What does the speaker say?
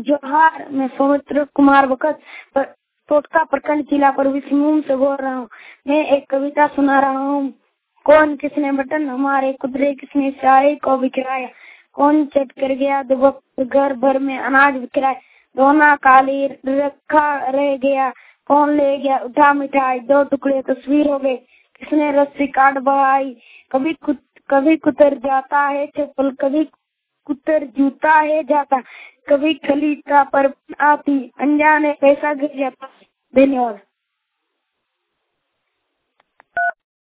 जोहार, मैं सौमित्र कुमार बकत टोटका प्रखंड जिला पूर्वी सिंहभूम से बोल रहा हूँ। मैं एक कविता सुना रहा हूँ। कौन किसने बटन हमारे कुदरे किसने सारे को बिखराया, कौन चट कर गया दुबक घर भर में अनाज बिखराया, रोना काली रखा रह गया, कौन ले गया उठा मिठाई, दो टुकड़े तस्वीर हो गए, किसने रस्सी काट बहाई, कभी कुतर जाता है चप्पल, कभी कुतर जूता है जाता, कभी खलीता पर आती अनजाने पैसा गिर जाता। धन्यवाद।